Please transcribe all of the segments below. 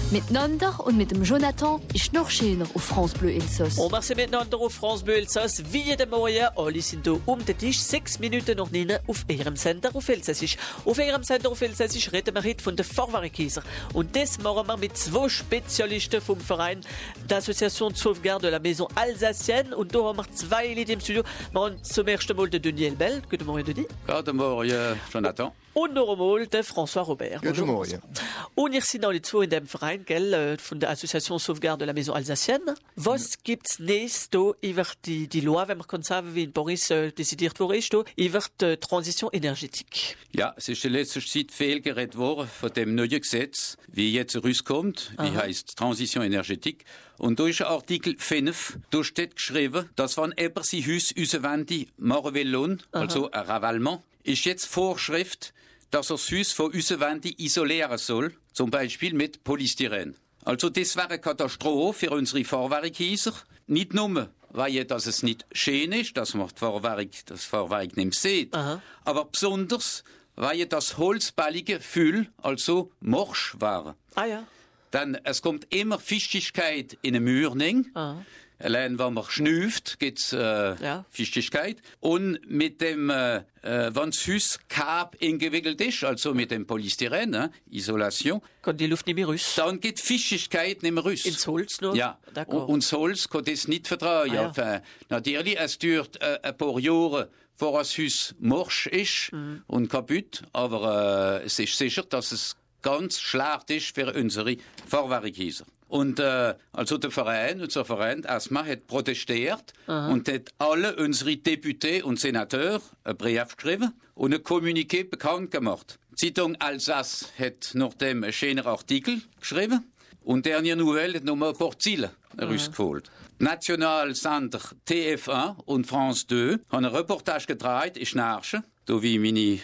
Miteinander und mit dem Jonathan ist noch schöner auf France Bleu Elsass. On marche miteinander auf France Bleu Elsass. Wie jeden Morgen, alle sind hier den Tisch. 6 Minuten noch nicht auf ihrem Sender auf Elsassisch. Auf ihrem Sender auf Elsassisch reden wir heute von den Vorwarikieser. Und das machen wir mit 2 Spezialisten vom Verein d'Association de Sauvegarde de la Maison Alsacienne. Und da haben wir 2 Leute im Studio. Wir haben zum ersten Mal den Daniel Bell. Guten Morgen, Denis. Guten Morgen, Jonathan. Und noch einmal den François Robert. Guten Morgen. Und ihr seid alle 2 in dem Verein, gell, von der Association Sauvegarde de la Maison Alsacienne. Was gibt's nächstes da über die Loi, wenn man kann sagen, wie in Paris dezidiert worden ist, über die Transition énergétique? Ja, es ist in letzter Zeit viel geredet worden von dem neuen Gesetz, wie jetzt rauskommt, wie heißt Transition énergétique. Und da ist ein Artikel 5, da steht geschrieben, dass wenn jemand sein Haus auswendig machen will, also ein Ravalement, ist jetzt Vorschrift, dass er das Haus von auswendig isolieren soll, zum Beispiel mit Polystyren. Also das wäre eine Katastrophe für unsere Vorwerkhäuser. Nicht nur, weil das es nicht schön ist, dass man das Vorwerk nicht sieht, aber besonders, weil das holzballige Füll, also morsch war. Ah ja. Dann, es kommt immer Feuchtigkeit in den Mauern. Allein, wenn man schnüft, gibt's Feuchtigkeit. Und mit dem, wenn das Haus Kap eingewickelt ist, also mit dem Polystyren, Isolation, kann die Luft nicht mehr raus. dann geht Feuchtigkeit nicht mehr raus. Ins Holz noch? Ja. Und das Holz kann das nicht vertragen. Ah, ja. Enfin, natürlich, es dauert ein paar Jahre, vor das Haus morsch ist und kaputt. Aber es ist sicher, dass es ganz schlecht ist für unsere Vorwerkhäuser. Und also der Verein, unser Verein ASMA, hat protestiert und hat alle unsere Deputés und Senateurs einen Brief geschrieben und ein Kommuniqué bekannt gemacht. Die Zeitung Alsace hat nach dem einen schönen Artikel geschrieben und Dernière Nouvelle hat nochmal ein paar Ziele rausgeholt. Nationalsender TF1 und France 2 haben eine Reportage gedreht in Schnarchen, da wie mein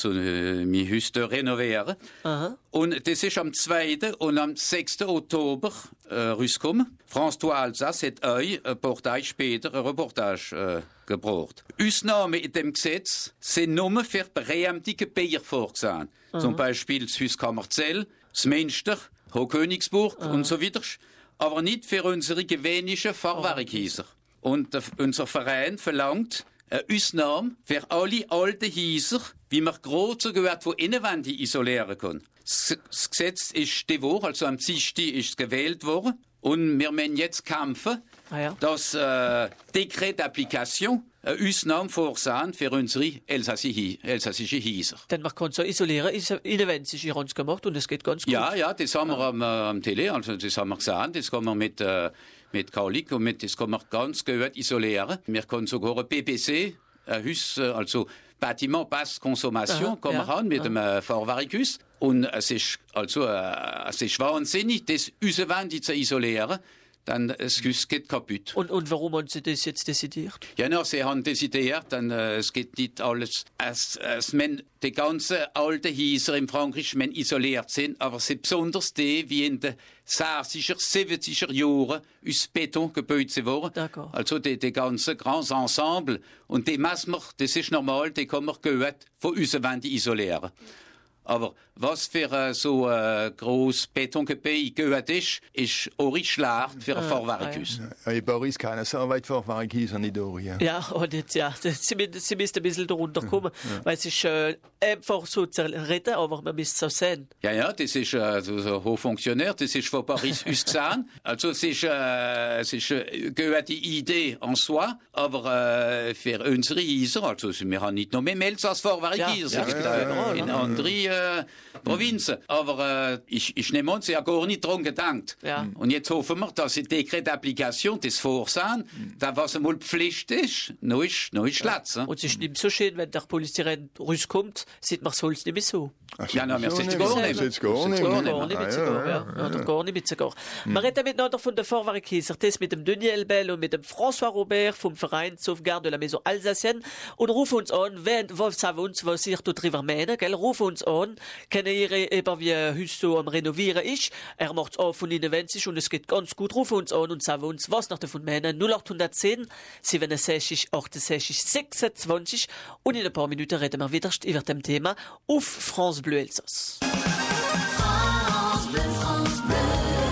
Haus renovieren. Und das ist am 2. und am 6. Oktober rausgekommen. France 2 Alsace hat euch ein paar Tage später eine Reportage gebracht. Ausnahmen in dem Gesetz sind nur für berühmte Gebiete vorgesehen. Zum Beispiel das Haus Kammerzell, das Münster, Hochkönigsburg und so weiter. Aber nicht für unsere gewöhnlichen Vorwerkhäuser. Und unser Verein verlangt eine Ausnahme für alle alten Häuser, wie man gerade so gehört, von innenwendig isolieren kann. Das Gesetz ist die Woche, also am Dienstag ist es gewählt worden. Und wir müssen jetzt kämpfen, dass Dekret d'Application eine Ausnahme vorsehen für unsere elsassische Häuser. Denn man kann so isolieren, innenwendig ist uns gemacht und es geht ganz gut. Ja, das haben wir am Tele, also das haben wir gesehen, das kann man mit Kaulik und das kann man ganz gut isolieren. Wir können sogar ein PPC, ein Haus, also Bâtiment Basse Consommation, kann man haben mit einem Vorwerkhus. Und es ist wahnsinnig, das auswendig zu isolieren. Dann das Haus geht kaputt. Und warum haben Sie das jetzt dezidiert? Ja, Sie haben dezidiert, dann es geht nicht alles. Die ganzen alten Häuser in Frankreich isoliert sind, aber es sind besonders die, wie in den 60er, 70er Jahren aus Beton gebaut wurden. Also die ganzen Grands Ensembles. Und die messen wir, das ist normal, die kann man gut von auswendig isolieren. Aber was für so groß Betongebiet gut ist auch nicht schlecht für ein Vorwerkhus. In Paris keine so weit Vorwerkhäuser nicht durch. Ja, und jetzt, sie müssen ein bisschen darunter kommen, weil es ist einfach so zu retten, aber man müsste es auch sehen. Ja, das ist so Hochfunktionär, das ist von Paris aus gesehen. Also es ist eine gute Idee en soi, aber für unsere Häuser, also wir haben nicht noch mehr Melz als Vorwerkhäuser, in andere Provinzen. Aber ich nehme an, sie haben gar nicht dran gedacht. Ja. Und jetzt hoffen wir, dass die Dekret d'Application das vorsehen, da was einmal Pflicht ist, noch ist schlecht. Und es ist nicht so schön, wenn der Polystyren rauskommt, sieht man das Holz nicht mehr so. Ja, wir sind es gar nicht. Gar nicht sogar. Wir reden miteinander von den Vorwerkhäusern, das mit dem Daniel Bell und mit dem François Robert vom Verein Sauvegarde de la Maison Alsacienne. Und rufen uns an, was ihr darüber meint, gell? Rufen uns an, kennen ihr eben, wie ein Haus so am Renovieren ist. Er macht es auch von innenwendig und es geht ganz gut. Rufen uns an und sagen uns, was nach davon meinen. 0810 67 68 26. Und in ein paar Minuten reden wir wieder über dem Thema auf France Bleu Elsass. France Bleu, France Bleu.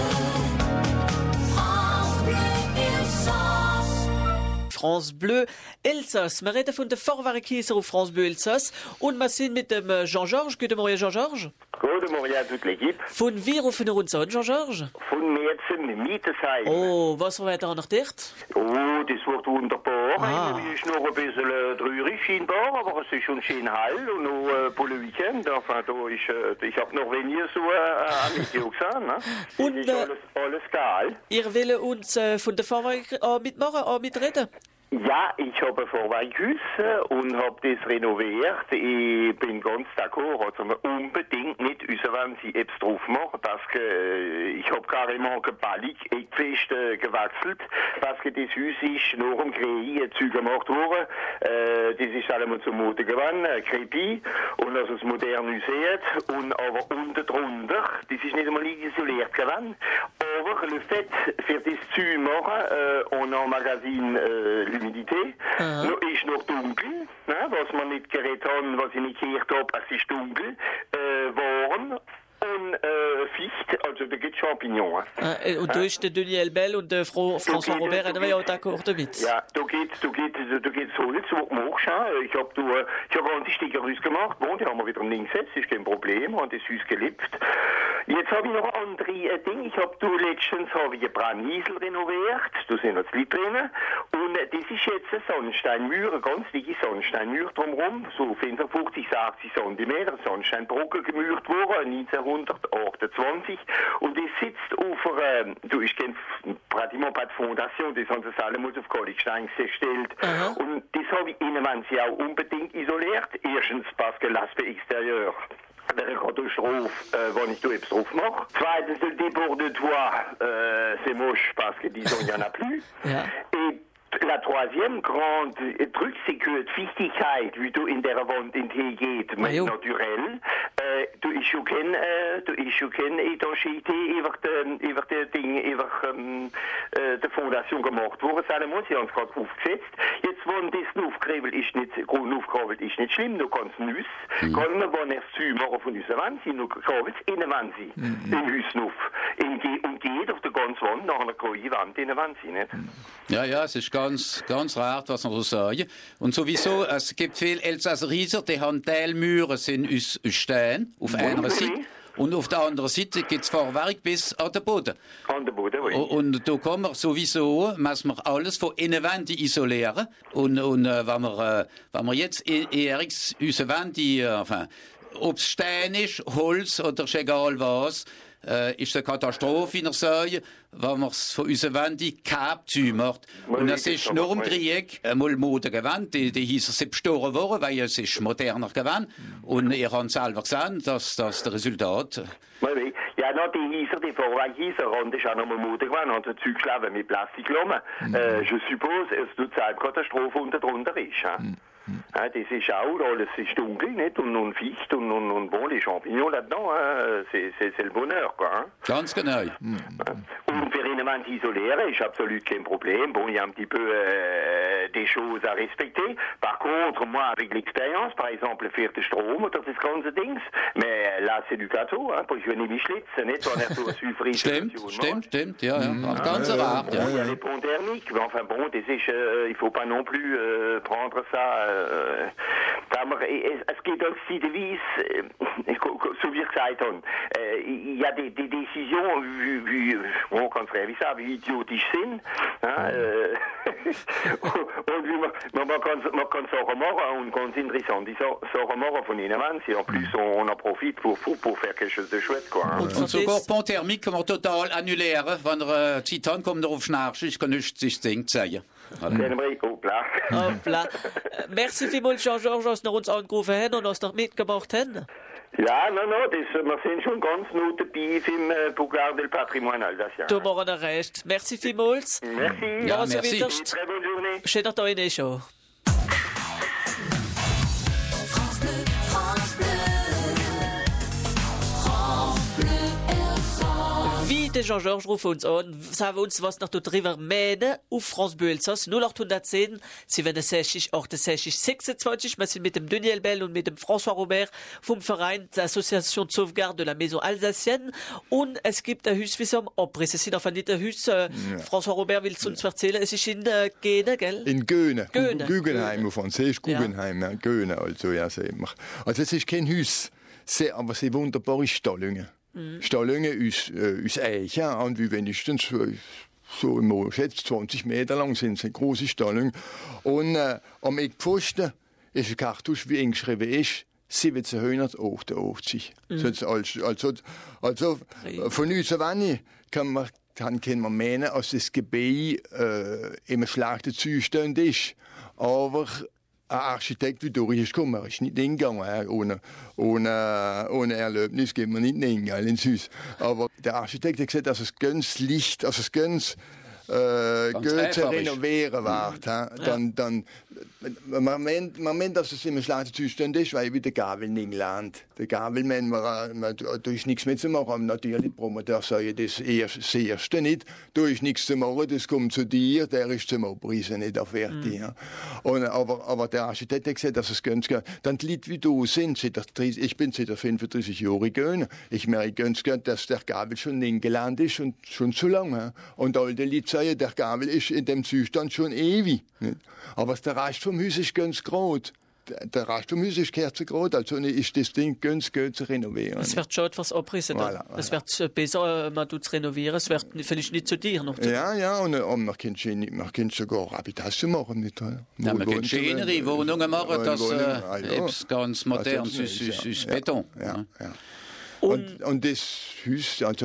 France Bleu Elsass. Wir reden von der Vorwerkkieser auf France Bleu Elsass und wir sind mit dem Jean-Georges. Guten Morgen, Jean-Georges. Guten Morgen an toute l'équipe. Von wie rufen wir uns an, Jean-Georges? Von Mietzen, Mietesheim. Oh, was wird da noch dicht? Oh, das wird wunderbar. Ah. Es ist noch ein bisschen traurig scheinbar, aber es ist schon schön hell und noch pour le Weekend. Enfin, da ist, ich habe noch weniger so ein Video gesehen. Ne? Und, ist alles geil. Ihr wollt uns von der Vorwerk mitmachen, mitreden? Ja, ich habe ein Vorwerkhaus und habe das renoviert. Ich bin ganz d'accord, also man unbedingt nicht wenn sie etwas drauf machen, parce que ich habe carrément geballig, eckfest gewechselt, parce que das Haus ist nach dem Krieg zugemacht worden. Das ist einmal zur Mode geworden, Crépi, und also das moderne Haus und aber unten drunter, das ist nicht einmal isoliert geworden, aber le fait für das zu machen, on a Magazin Humidité. No, ist noch dunkel, ne, was man nicht geredet haben, was ich nicht gehört habe, es ist dunkel, warm und Ficht, also da gibt es Champignons. Und du ist der Daniel Bell und der François Robert, haben wir ja auch d'accord damit. Ja, da geht so nicht, so machst du. Ich hab ganze Stücke rausgemacht, bon, die haben wir wieder im Link gesetzt, ist kein Problem, haben das Haus geliebt. Jetzt habe ich noch ein anderes Ding. Letztens habe ich ein Brandniesel renoviert, da sind noch 2 Leute drin. Und das ist jetzt eine Sonnensteinmauer, eine ganz dicke Sonnensteinmauer drumherum, so 55, 60 cm, Sonnensteinbrücke gemauert worden, 1928. Und das sitzt auf einer, ich kenne pratiquement pas de Fondation, das haben sie alle mal auf Kolligstein gestellt. Und das habe ich innenwands ja auch unbedingt isoliert. Erstens, parce que l'aspect extérieur wäre Katastrophe, wenn ich da etwas drauf mache. Zweitens, le débord de toit, c'est moche, parce que disons, il n'y en a plus. Ja. Et la troisième grande truc, c'est que die Fichtigkeit, wie du in der Wand geht, naturell, du ist schon keine Étanchéité über die Dinge, über die Fondation gemacht worden. Sie haben es gerade aufgesetzt. Jetzt, wenn das aufgekrebelt ist, nicht schlimm, du kannst Nüsse, kann man, wenn er zu machen von unserer Wand, sie noch kabelt in der Wand sie, im Haus noch. Und geht auf der ganzen Wand, nach einer großen Wand in der Wand sie, nicht? Ja, es ist ganz rart, was man so sagen. Und sowieso, es gibt viele Elsasseriser, die haben Teilmauern sind aus Stein, auf einer Seite. Und auf der anderen Seite gibt es Vorwerk bis an den Boden. An den Boden, oui. Und da kann man sowieso, muss man alles von innenwendig isolieren. Und wenn wir jetzt unsere Wände, ob es Stein ist, Holz oder ist egal was, ist eine Katastrophe in der Säue, wenn man es von unseren Wänden kaum zumacht. Und das ist nur im Krieg einmal Mode gewesen. Die hießen, sie bestoren worden, weil es ist moderner gewesen. Und ihr habt selber gesehen, dass das der Resultat. Ja, die Vorwerkheiser haben das auch noch mal Mode gewesen, haben so Zeug geschlafen mit Plastiklommen. Je suppose, es tut eine Katastrophe unten drunter ist. Ja, das ist auch, alles ist dunkel, nicht? Und Ficht und bon, les champignons là-dedans, c'est le bonheur, quoi. Hein? Ganz genau. Und für ihn, man isolieren, ist absolut kein Problem. Bon, il y a un petit peu des choses à respecter. Par contre, moi, avec l'expérience, par exemple, faire den Strom oder das ganze Dings, mais là, c'est du gâteau, hein, pour je nicht schlitzen, nicht? Wenn er so eine Stimmt, ja. Ganz rart, ja. Il y a les ponts thermiques, mais enfin bon, das ist, il faut pas non plus prendre ça. Es geht als Zielweise, so wie ich gesagt habe, il y a des décisions, on kann es sagen, wie idiotisch sind. Und man kann Sachen machen und ganz interessante Sachen machen von ihnen. En plus, on en profite pour faire quelque chose de chouette. Quoi, hein. Und sogar Pont thermique kann man total annullieren, wenn er Titan kommt darauf schnarcht, ich kann nicht sich Ding zeigen. Hoppla. Merci vielmals, Jean-Georges, dass wir uns angerufen haben und uns noch mitgemacht haben. Ja, wir sind schon ganz nah dabei im Pouvoir del Patrimoine Alsacien. Du machst den Rest. Merci vielmals. Merci. Ja, merci. Très bonne journée. Schöner Tag Ihnen schon. der Jean-Georges rufen uns an, sagen uns, was noch drüber meinen, auf France Bleu Elsass, 0810, 67, 68, 26, wir sind mit dem Daniel Bell und mit dem François Robert vom Verein der Association de Sauvegarde de la Maison Alsacienne und es gibt ein Haus wie so am Abriss, es sind einfach nicht ein Haus, François Robert will es uns erzählen, es ist in Gene, gell? In Göne. Göne. Guggenheim, auf Französisch Guggenheim, ja. Göne, also, ja, sehen wir. Also, es ist kein Haus, aber es sind wunderbare Stallungen. Stallungen aus Eichen, und wie wenigstens so im schätzt 20 Meter lang sind es, eine große Stallung. Und am Eckpfosten ist ein Kartusch, wie eng geschrieben ist, 1788. Also von uns an kann man meinen, dass das Gebiet im schlechten Zustand ist. Aber ein Architekt wie Doris ist gekommen, ist nicht hingegangen. Ohne Erlaubnis geht man nicht hingegangen ins Haus. Aber der Architekt hat gesagt, dass es ganz Licht, dass es ganz zu renovieren war. Dann, man meint, dass es immer schlechter Zustand ist, weil wie der Gabel nicht lernt. Der Gabel, da ist nichts mehr zu machen. Natürlich, der Promoteur sagt das Erste nicht. Da ist nichts zu machen, das kommt zu dir, der ist zum Abreißen nicht fertig. Ja. Aber der Architekt hat gesagt, dass es ganz gut. Dann die Leute, wie du sind, ich bin seit 35 Jahren gegangen. Ich merke ganz gut, dass der Gabel schon nicht gelernt ist und schon zu lange. Und all die Leute sagen, der Gabel ist in dem Zustand schon ewig. Nicht? Aber der Rest vom Haus ist ganz groß. Der Rest vom Haus ist kerzengroß, also ist das Ding ganz gut zu renovieren. Es wird schon etwas abrissen. Voilà. Es wird besser, man tut es renovieren. Es wird vielleicht nicht zu dir noch. Ja, und man kann sogar Habitation machen. Nicht, man kann schönere Wohnungen machen, das ganz modern, aus Beton. Ja. Und das Haus, also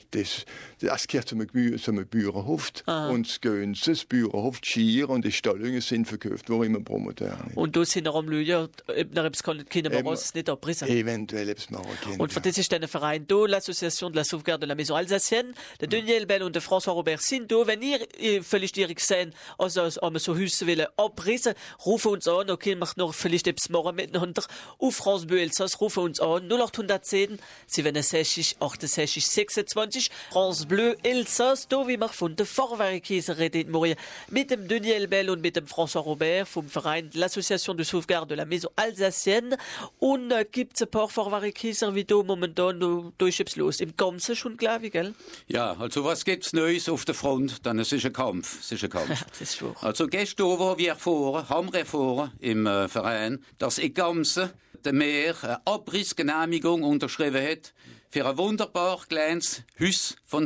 das gehört zum Bauernhof. Und das Ganze, das Bauernhof, die Schier und die Stallungen sind verkauft worden immer Promoteur. Und du sind noch am Lügen, nach etwas können wir es nicht abrissen. Eventuell etwas machen können. Und für das ist ein Verein da, l'Association de la Sauvegarde de la Maison Alsacienne, der Daniel Bell und der François Robert sind da. Wenn ihr vielleicht direkt sehen, also am so Haus wollen abrissen, rufen uns an, okay, macht noch vielleicht etwas machen miteinander. Auf France Bleu Elsass, rufen uns an, 0810, 67, 68, 26, France Bleu Elsass, da wie wir von der Vorwerkkäse reden morgen mit dem Daniel Bell und mit dem François Robert vom Verein l'Association de Sauvegarde de la Maison Alsacienne. Und gibt es ein paar Vorwerkkäser wie da momentan, da ist etwas los. Im Ganzen schon, glaube ich, gell? Ja, also was gibt's Neues auf der Front? Dann es ist ein Kampf. Es ist ein Kampf. Ja, das ist wahr. Also gestern haben wir erfahren im Verein, dass im Ganzen der Mayor eine Abrissgenehmigung unterschrieben hat für ein wunderbar kleines Haus von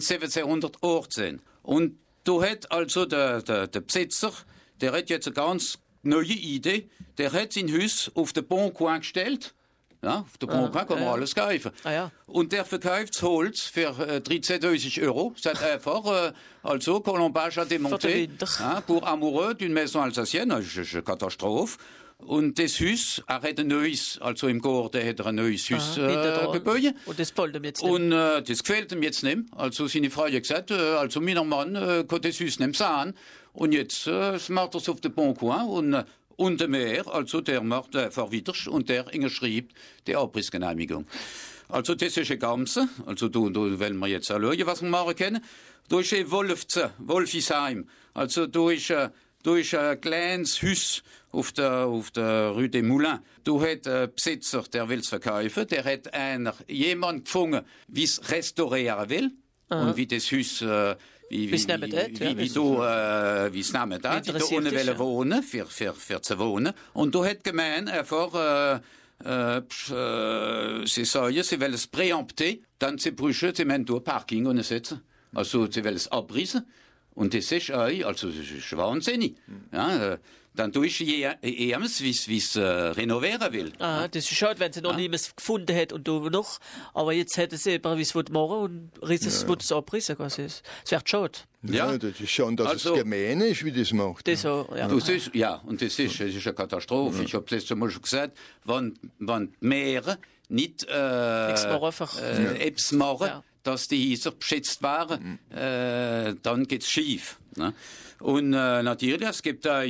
1718. Und da hat also der Besitzer, der hat jetzt eine ganz neue Idee, der hat sein Haus auf den Bon Coin gestellt. Ja, auf den Bon Coin kann man alles kaufen. Ja. Und der verkauft das Holz für 13.000 €. C'est einfach, also, Colombage à démonter. Pour amoureux d'une maison alsacienne, das ist eine Katastrophe. Und das Haus, er hat ein neues, also im Garten hat er ein neues Haus gebaut. Und das gefällt ihm jetzt nicht. Und das gefällt ihm jetzt nicht. Also seine Frau hat gesagt, also mein Mann kann das Haus nicht sehen. Und jetzt macht er es auf den Bon Coin und der Mayor, also der macht verwidert und der schreibt die Abrissgenehmigung. Also das ist ein Ganze. Also da wollen wir jetzt auch schauen, was wir machen können. Da ist ein Wolfisheim. Also da ist ein kleines Haus auf der Rue des Moulins. Da hat ein Besitzer, der will es verkaufen, der hat jemand gefunden, wie es restaurieren will. Und wie das Haus, wie es nehmen da, die da unten wollen wohnen, für zu wohnen. Und da hat gemeint, einfach, sie sagen, sie wollen es präempter, dann sie brüchen, sie meinen da Parking und setzen. Also, sie wollen es abrissen. Und das ist also, das ist wahnsinnig. Ja, dann tue ich eher, wie es renovieren will. Das ist schade, wenn sie noch niemand gefunden hat und du noch. Aber jetzt hätten sie eben, wie es machen und es wird es abrissen. Es wird schade. Ja, das ist schon, dass es gemein ist, wie das macht. Das so, ja. Das ist eine Katastrophe. Ich habe es letztes Mal schon gesagt, wenn die Meere nicht etwas machen, dass die Häuser beschätzt waren, dann geht's schief. Ne? Und natürlich, es gibt da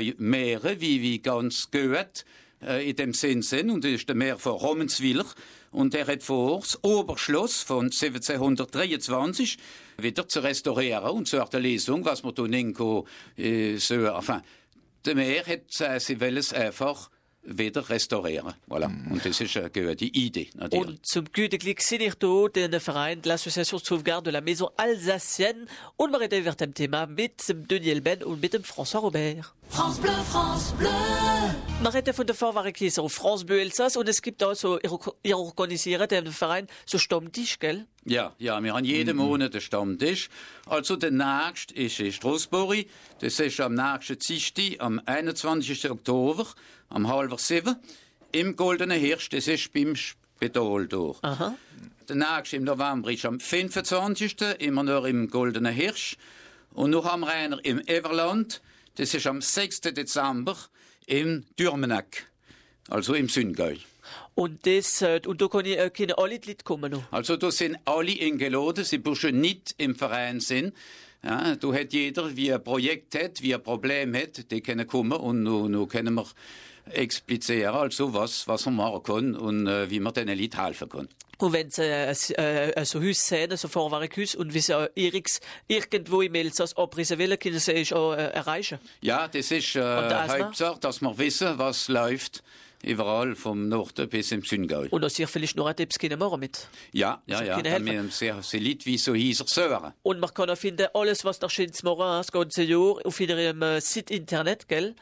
Meere, wie ganz gehört, in dem Sinn sind, und das ist der Meer von Romenswiller. und der hat vor, das Oberschloss von 1723 wieder zu restaurieren und zur der Lesung, was man tun enfin, der Meer hat sie will es einfach wieder restaurieren. Voilà. Und das ist die Idee. Natürlich. Und zum Güteglick sind ich da, den Verein, l'Association de Sauvegarde de la Maison Alsacienne. Und wir reden über das Thema mit dem Daniel Ben und mit dem François Robert. France Bleu, France Bleu. Wir reden von der Vorwahrkrise auf France Bleu Elsass und es gibt auch so, ihr organisiert im Verein so Stammtisch, gell? Ja, wir haben jeden Monat einen Stammtisch. Also der nächste ist in Straßburg. Das ist am nächsten Dienstag, am 21. Oktober, um 6:30 im Goldenen Hirsch. Das ist beim Spital durch. Aha. Der nächste im November ist am 25. immer noch im Goldenen Hirsch. Und noch haben wir einer im Everland. Das ist am 6. Dezember im Dürmeneck, also im Süngau. Und da können alle die Leute kommen noch. Also da sind alle eingeladen, sie müssen nicht im Verein sind. Ja, da hat jeder, wie ein Projekt hat, wie ein Problem hat, die können kommen und nun können wir explizieren, also was man machen kann und wie man diesen Leuten helfen kann. Und wenn sie so Haus sehen, so Vorwahrküsse, und wie sie irgendwo im Elsass abrissen wollen, können sie es auch erreichen. Ja, das ist Hauptsache, dass wir wissen, was läuft. Überall vom Norden bis im Süngau. Und dass ihr vielleicht noch Tipps machen mit. Ja. Wir haben sehr Leute wie so hieser Sören. Und man kann auch finden, alles, was nach Schins machen, das ganze Jahr, auf ihrem Site Internet, gell?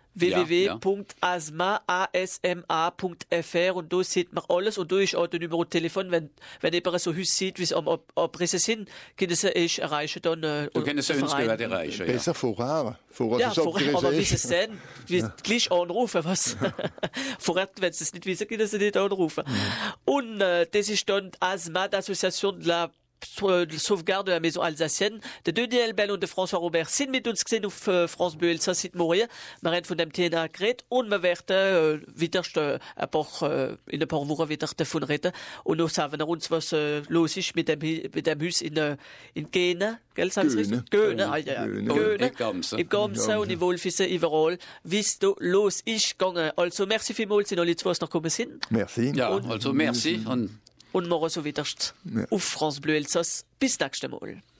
www.asma.fr und da sieht man alles und da ist auch der Nummer de Telefon, wenn jemand so Haus sieht, wie sie am Abrissen sind, können sie euch erreichen dann. Du kannst uns gerade erreichen, ja. Besser vorher. Ja, vorher, aber wie sie es sehen, gleich anrufen, was? Vorher, wenn sie es nicht wissen, können sie nicht anrufen. Und das ist dann ASMA, l'Association de la Sauvegarde de la Maison Alsacienne. Der Daniel Ben und der François Robert sind mit uns gesehen auf France Bleu Elsass seit morgen. Wir haben von dem Thema geredet und wir werden wieder in ein paar Wochen wieder davon reden. Und noch sagen wir uns, was los ist mit dem Haus in Gena, gell, sagen Sie richtig? Gena, Gena. Im Gamsen und in Wolfisen, überall, wie es da los ist gegangen. Also, merci vielmals, sind alle zwei, was noch gekommen sind. Merci. Ja, also merci. Und morgen so wieder auf France Bleu Elsass. Bis nächstes Mal.